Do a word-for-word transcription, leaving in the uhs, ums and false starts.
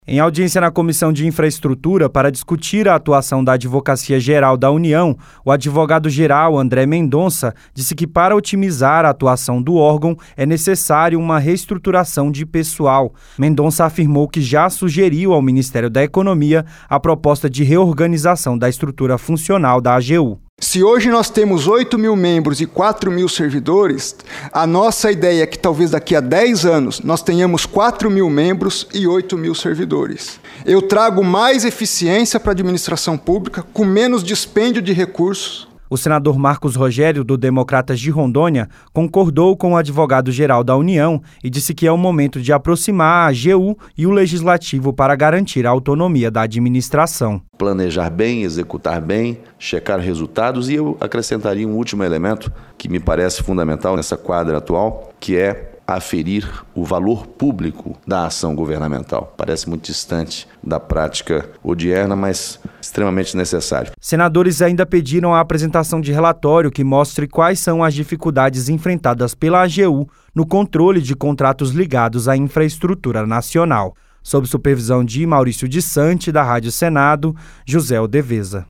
Em audiência na Comissão de Infraestrutura para discutir a atuação da Advocacia Geral da União, o advogado-geral André Mendonça disse que para otimizar a atuação do órgão é necessário uma reestruturação de pessoal. Mendonça afirmou que já sugeriu ao Ministério da Economia a proposta de reorganização da estrutura funcional da A G U. Se hoje nós temos oito mil membros e quatro mil servidores, a nossa ideia é que talvez daqui a dez anos nós tenhamos quatro mil membros e oito mil servidores. Eu trago mais eficiência para a administração pública, com menos dispêndio de recursos. O senador Marcos Rogério, do Democratas de Rondônia, concordou com o advogado-geral da União e disse que é o momento de aproximar a A G U e o Legislativo para garantir a autonomia da administração. Planejar bem, executar bem, checar resultados e eu acrescentaria um último elemento que me parece fundamental nessa quadra atual, que é aferir o valor público da ação governamental. Parece muito distante da prática odierna, mas extremamente necessário. Senadores ainda pediram a apresentação de relatório que mostre quais são as dificuldades enfrentadas pela A G U no controle de contratos ligados à infraestrutura nacional. Sob supervisão de Maurício de Sante, da Rádio Senado, José Odeveza.